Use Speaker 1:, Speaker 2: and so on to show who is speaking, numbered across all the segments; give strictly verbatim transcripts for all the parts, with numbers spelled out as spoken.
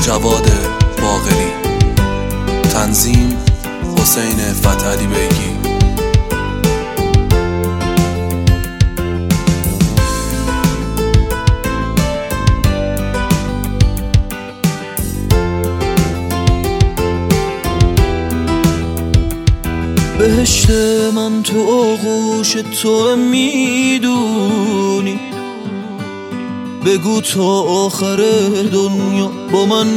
Speaker 1: جواد باقری. تنظیم حسین فتحعلی بیگی.
Speaker 2: بهشت من تو آغوش تو میدونی، بگو تا آخر دنیا با من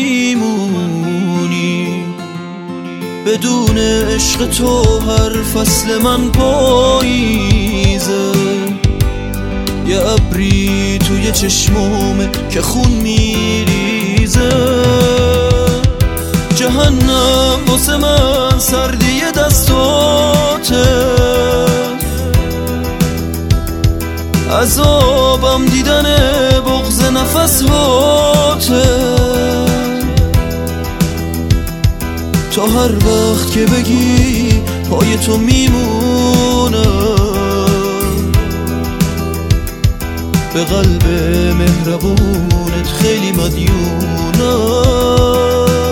Speaker 2: میمونی. بدون عشق تو هر فصل من پاییزه، یه ابری توی چشمامه که خون میریزه. جهنم واسه من سردی دستاته، عذابم دیدن بغض نفس هاته. تا هر وقت که بگی پای تو میمونم، به قلب مهربونت خیلی مدیونم.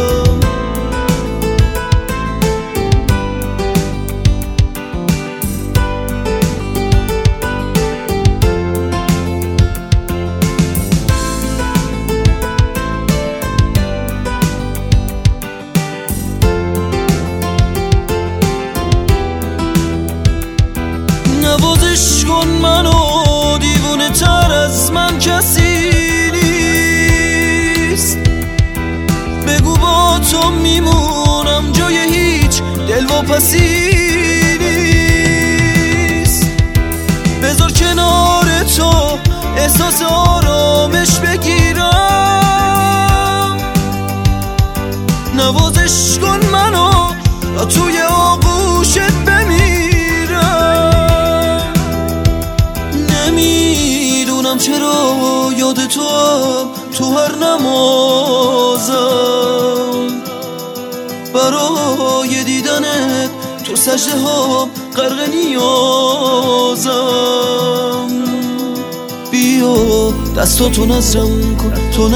Speaker 2: نوازش کن منو، دیوونه تر از من کسی نیست. بگو با تو میمونم، جای هیچ دلواپسی نیست. بذار کنار تو احساس آرامش بگیرم. نوازش کن منو تا توی آغوشت بمیرم. نمیدونم چرا یاد تو هم تو هر نمازم، برای دیدنت تو سجده هم غرق نیازم. بیا دستاتو نزدم کن، تو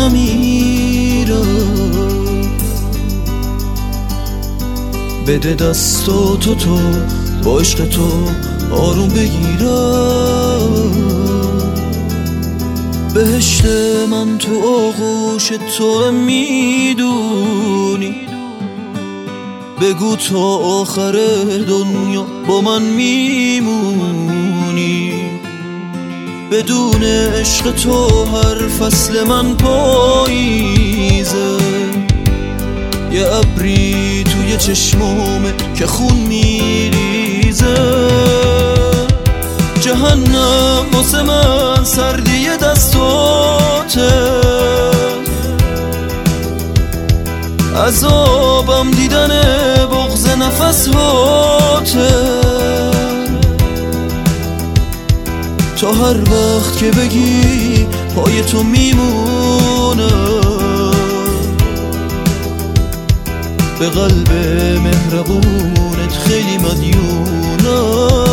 Speaker 2: نمیرم. بده دستاتو تو با عشق تو آروم بگیرم. بهشت من تو آغوش تو میدونی، بگو تا آخر دنیا با من میمونی. بدون عشق تو هر فصل من پاییزه، یه ابری توی چشمامه که خون میریزه. جهنم واسه من سردی دستاته، عذابم دیدن بغض نفس هاته. تا هر وقت که بگی پای تو میمونم، به قلب مهربونت خیلی مدیونم.